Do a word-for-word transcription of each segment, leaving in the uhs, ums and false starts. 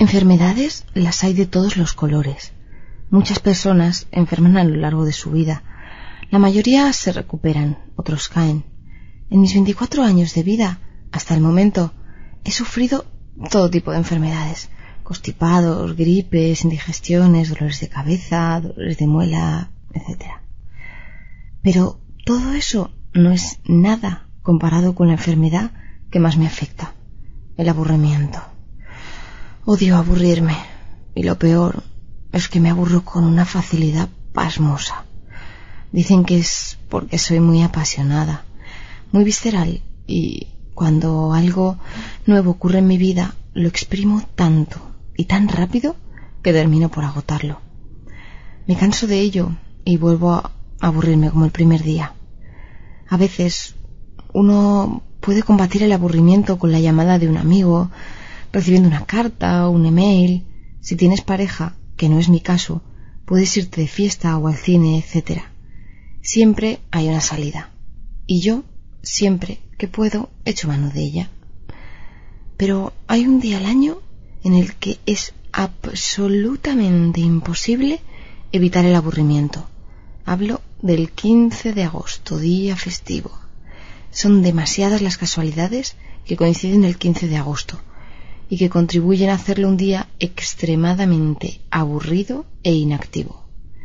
Enfermedades las hay de todos los colores. Muchas personas enferman a lo largo de su vida. La mayoría se recuperan, otros caen. En mis veinticuatro años de vida, hasta el momento, he sufrido todo tipo de enfermedades. Constipados, gripes, indigestiones, dolores de cabeza, dolores de muela, etcétera. Pero todo eso no es nada comparado con la enfermedad que más me afecta, el aburrimiento. Odio aburrirme, y lo peor es que me aburro con una facilidad pasmosa. Dicen que es porque soy muy apasionada, muy visceral, y cuando algo nuevo ocurre en mi vida, lo exprimo tanto y tan rápido que termino por agotarlo. Me canso de ello y vuelvo a aburrirme como el primer día. A veces uno puede combatir el aburrimiento con la llamada de un amigo, recibiendo una carta o un email. Si tienes pareja, que no es mi caso, puedes irte de fiesta o al cine, etcétera. Siempre hay una salida. Y yo, siempre que puedo, echo mano de ella. Pero hay un día al año en el que es absolutamente imposible evitar el aburrimiento. Hablo del quince de agosto, día festivo. Son demasiadas las casualidades que coinciden el quince de agosto y que contribuyen a hacerlo un día extremadamente aburrido e inactivo.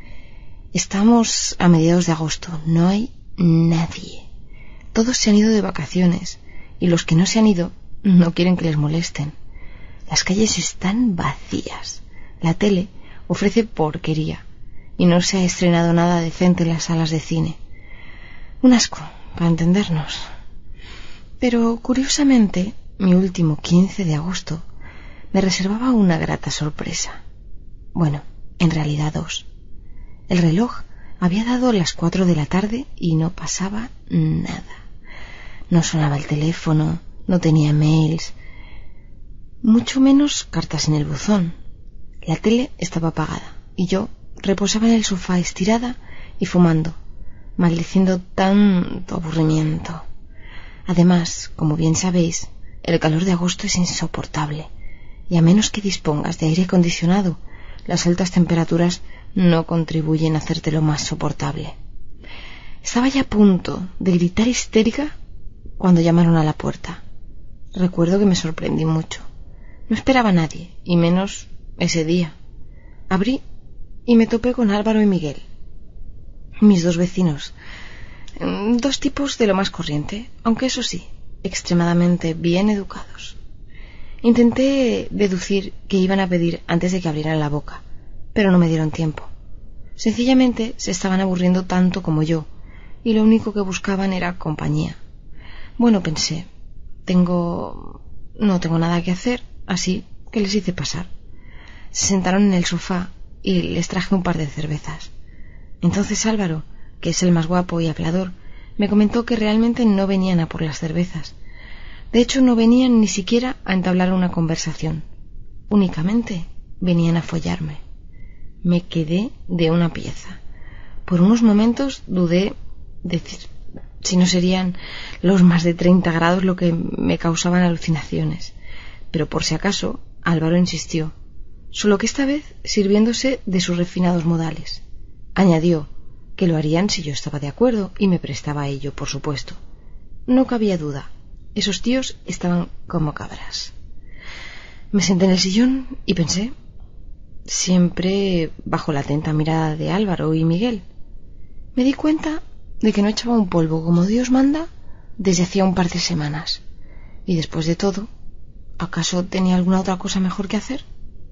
Estamos a mediados de agosto, no hay nadie. Todos se han ido de vacaciones y los que no se han ido no quieren que les molesten. Las calles están vacías. La tele ofrece porquería y no se ha estrenado nada decente en las salas de cine. Un asco, para entendernos. Pero curiosamente, mi último quince de agosto me reservaba una grata sorpresa. Bueno, en realidad dos. El reloj había dado las cuatro de la tarde y no pasaba nada. No sonaba el teléfono, no tenía mails, mucho menos cartas en el buzón. La tele estaba apagada y yo reposaba en el sofá estirada y fumando, maldiciendo tanto aburrimiento. Además, como bien sabéis, el calor de agosto es insoportable y a menos que dispongas de aire acondicionado, las altas temperaturas no contribuyen a hacértelo más soportable. Estaba ya a punto de gritar histérica cuando llamaron a la puerta. Recuerdo que me sorprendí mucho. No esperaba a nadie, y menos ese día. Abrí y me topé con Álvaro y Miguel, mis dos vecinos. Dos tipos de lo más corriente, aunque eso sí, extremadamente bien educados. Intenté deducir qué iban a pedir antes de que abrieran la boca, pero no me dieron tiempo. Sencillamente se estaban aburriendo tanto como yo, y lo único que buscaban era compañía. Bueno, pensé, tengo... no tengo nada que hacer, así que les hice pasar. Se sentaron en el sofá y les traje un par de cervezas. Entonces Álvaro, que es el más guapo y hablador, me comentó que realmente no venían a por las cervezas. De hecho, no venían ni siquiera a entablar una conversación. Únicamente venían a follarme. Me quedé de una pieza. Por unos momentos dudé de decir si no serían los más de treinta grados lo que me causaban alucinaciones. Pero por si acaso, Álvaro insistió, solo que esta vez sirviéndose de sus refinados modales. Añadió que lo harían si yo estaba de acuerdo y me prestaba a ello, por supuesto. No cabía duda, esos tíos estaban como cabras. Me senté en el sillón y pensé, siempre bajo la atenta mirada de Álvaro y Miguel. Me di cuenta de que no echaba un polvo como Dios manda desde hacía un par de semanas. Y después de todo, ¿acaso tenía alguna otra cosa mejor que hacer?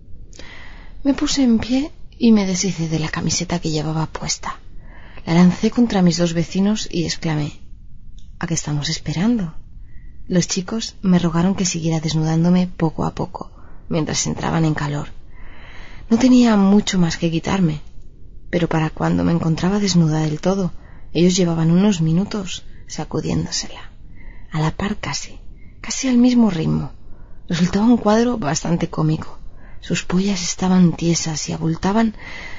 Me puse en pie y me deshice de la camiseta que llevaba puesta. La lancé contra mis dos vecinos y exclamé, ¿a qué estamos esperando? Los chicos me rogaron que siguiera desnudándome poco a poco, mientras entraban en calor. No tenía mucho más que quitarme, pero para cuando me encontraba desnuda del todo, ellos llevaban unos minutos sacudiéndosela, a la par casi, casi al mismo ritmo. Resultaba un cuadro bastante cómico. Sus pollas estaban tiesas y abultaban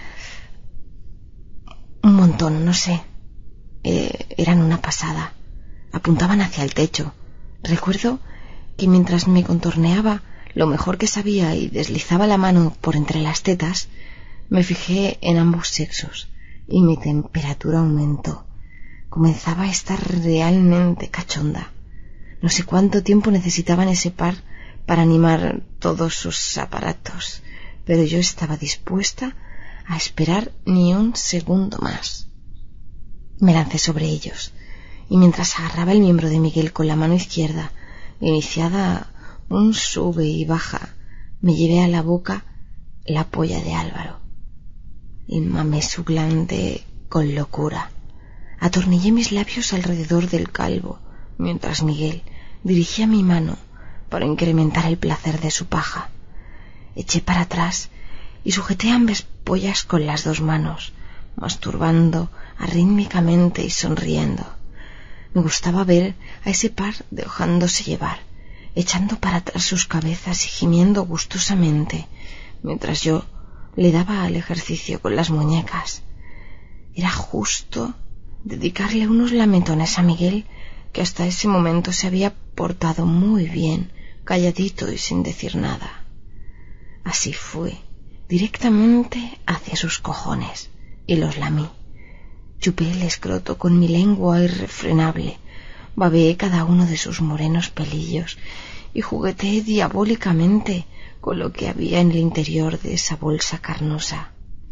un montón, no sé. Eh, eran una pasada. Apuntaban hacia el techo. Recuerdo que mientras me contorneaba, lo mejor que sabía y deslizaba la mano por entre las tetas, me fijé en ambos sexos y mi temperatura aumentó. Comenzaba a estar realmente cachonda. No sé cuánto tiempo necesitaban ese par para animar todos sus aparatos, pero yo estaba dispuesta a esperar ni un segundo más. Me lancé sobre ellos, y mientras agarraba el miembro de Miguel con la mano izquierda, iniciada un sube y baja, me llevé a la boca la polla de Álvaro y mamé su glande con locura. Atornillé mis labios alrededor del calvo, mientras Miguel dirigía mi mano para incrementar el placer de su paja. Eché para atrás y sujeté ambas pollas con las dos manos, masturbando arrítmicamente y sonriendo. Me gustaba ver a ese par dejándose llevar, echando para atrás sus cabezas y gimiendo gustosamente, mientras yo le daba al ejercicio con las muñecas. Era justo dedicarle unos lametones a Miguel, que hasta ese momento se había portado muy bien, calladito y sin decir nada. Así fue, directamente hacia sus cojones, y los lamí. Chupé el escroto con mi lengua irrefrenable, babeé cada uno de sus morenos pelillos y jugueteé diabólicamente con lo que había en el interior de esa bolsa carnosa,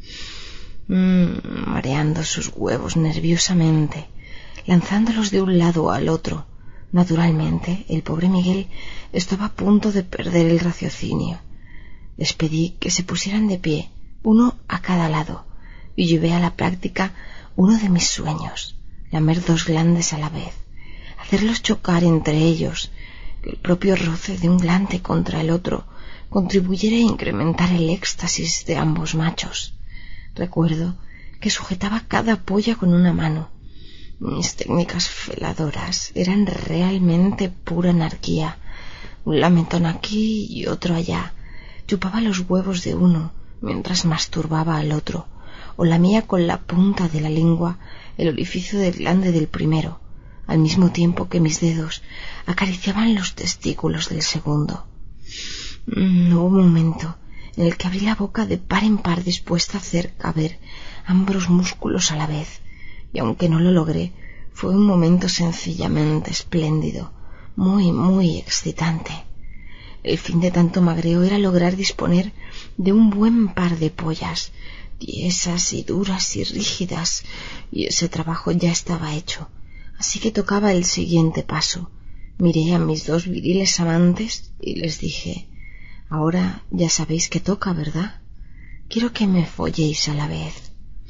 mm, mareando sus huevos nerviosamente, lanzándolos de un lado al otro. Naturalmente, el pobre Miguel estaba a punto de perder el raciocinio. Les pedí que se pusieran de pie, uno a cada lado, y llevé a la práctica uno de mis sueños, lamer dos glandes a la vez, hacerlos chocar entre ellos, que el propio roce de un glande contra el otro contribuyera a incrementar el éxtasis de ambos machos. Recuerdo que sujetaba cada polla con una mano. Mis técnicas feladoras eran realmente pura anarquía. Un lametón aquí y otro allá. Chupaba los huevos de uno mientras masturbaba al otro, o lamía con la punta de la lengua el orificio del glande del primero, al mismo tiempo que mis dedos acariciaban los testículos del segundo. Mm, hubo un momento en el que abrí la boca de par en par, dispuesta a hacer caber ambos músculos a la vez, y aunque no lo logré, fue un momento sencillamente espléndido, muy, muy excitante. El fin de tanto magreo era lograr disponer de un buen par de pollas, tiesas y duras y rígidas, y ese trabajo ya estaba hecho, así que tocaba el siguiente paso. Miré a mis dos viriles amantes y les dije: ahora ya sabéis que toca, ¿verdad? Quiero que me folléis a la vez.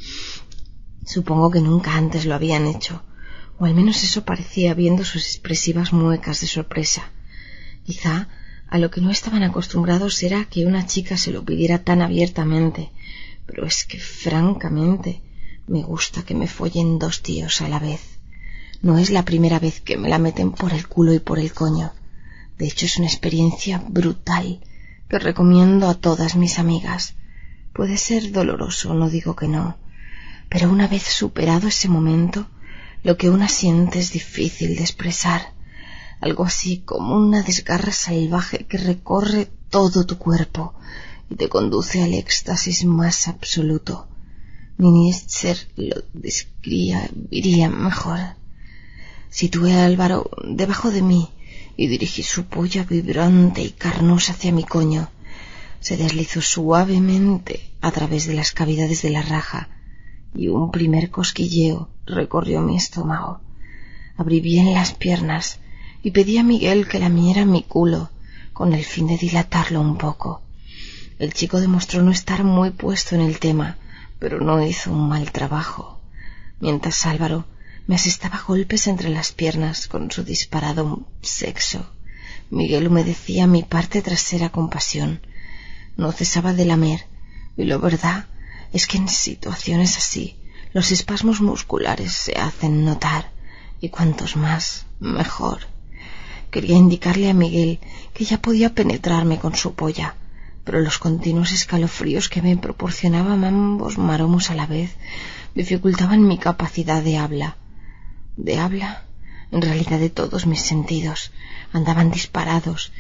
Supongo que nunca antes lo habían hecho, o al menos eso parecía viendo sus expresivas muecas de sorpresa. Quizá a lo que no estaban acostumbrados era que una chica se lo pidiera tan abiertamente, pero es que francamente me gusta que me follen dos tíos a la vez. No es la primera vez que me la meten por el culo y por el coño. De hecho, es una experiencia brutal que recomiendo a todas mis amigas. Puede ser doloroso, no digo que no, pero una vez superado ese momento, lo que una siente es difícil de expresar. Algo así como una desgarra salvaje que recorre todo tu cuerpo y te conduce al éxtasis más absoluto. Mi Nietzsche lo describiría mejor. Situé a Álvaro debajo de mí y dirigí su polla vibrante y carnosa hacia mi coño. Se deslizó suavemente a través de las cavidades de la raja y un primer cosquilleo recorrió mi estómago. Abrí bien las piernas y pedí a Miguel que lamiera mi culo con el fin de dilatarlo un poco. El chico demostró no estar muy puesto en el tema, pero no hizo un mal trabajo. Mientras Álvaro me asestaba golpes entre las piernas con su disparado sexo, Miguel humedecía mi parte trasera con pasión. No cesaba de lamer, y la verdad es que en situaciones así los espasmos musculares se hacen notar, y cuantos más, mejor. Quería indicarle a Miguel que ya podía penetrarme con su polla, pero los continuos escalofríos que me proporcionaban ambos maromos a la vez dificultaban mi capacidad de habla. De habla, en realidad de todos mis sentidos, andaban disparados,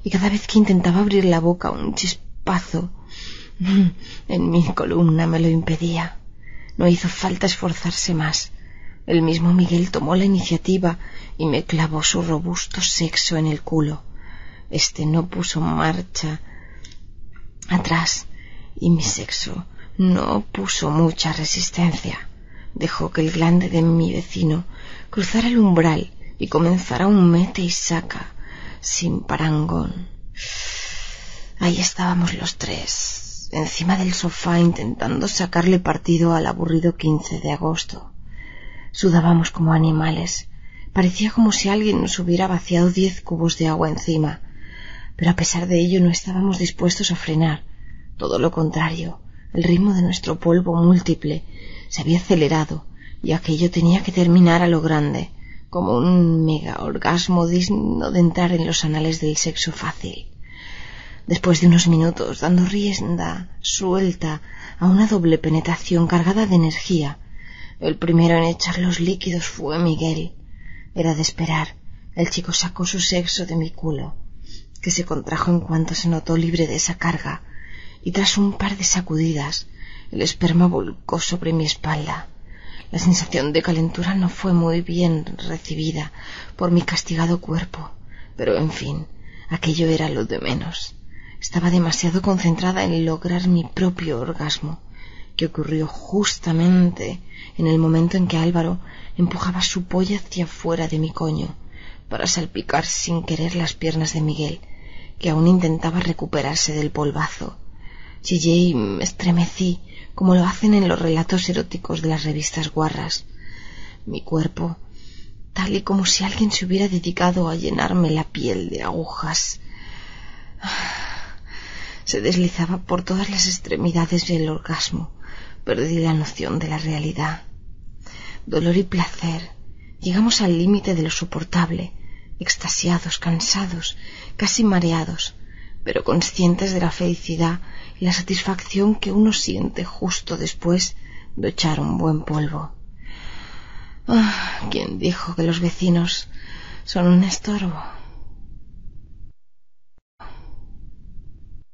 y cada vez que intentaba abrir la boca un chispazo en mi columna me lo impedía. No hizo falta esforzarse más. El mismo Miguel tomó la iniciativa y me clavó su robusto sexo en el culo. Este no puso marcha atrás y mi sexo no puso mucha resistencia. Dejó que el glande de mi vecino cruzara el umbral y comenzara un mete y saca sin parangón. Ahí estábamos los tres, encima del sofá, intentando sacarle partido al aburrido quince de agosto. Sudábamos como animales. Parecía como si alguien nos hubiera vaciado diez cubos de agua encima, pero a pesar de ello no estábamos dispuestos a frenar. Todo lo contrario, el ritmo de nuestro polvo múltiple se había acelerado y aquello tenía que terminar a lo grande, como un mega orgasmo digno de entrar en los anales del sexo fácil. Después de unos minutos dando rienda suelta a una doble penetración cargada de energía, el primero en echar los líquidos fue Miguel. Era de esperar. El chico sacó su sexo de mi culo, que se contrajo en cuanto se notó libre de esa carga, y tras un par de sacudidas el esperma volcó sobre mi espalda. La sensación de calentura no fue muy bien recibida por mi castigado cuerpo, pero en fin, aquello era lo de menos. Estaba demasiado concentrada en lograr mi propio orgasmo, que ocurrió justamente en el momento en que Álvaro empujaba su polla hacia fuera de mi coño para salpicar sin querer las piernas de Miguel, que aún intentaba recuperarse del polvazo. Chillé y me estremecí como lo hacen en los relatos eróticos de las revistas guarras. Mi cuerpo, tal y como si alguien se hubiera dedicado a llenarme la piel de agujas, se deslizaba por todas las extremidades del orgasmo. Perdí la noción de la realidad. Dolor y placer. Llegamos al límite de lo soportable, extasiados, cansados, casi mareados, pero conscientes de la felicidad y la satisfacción que uno siente justo después de echar un buen polvo. Ah, ¿quién dijo que los vecinos son un estorbo?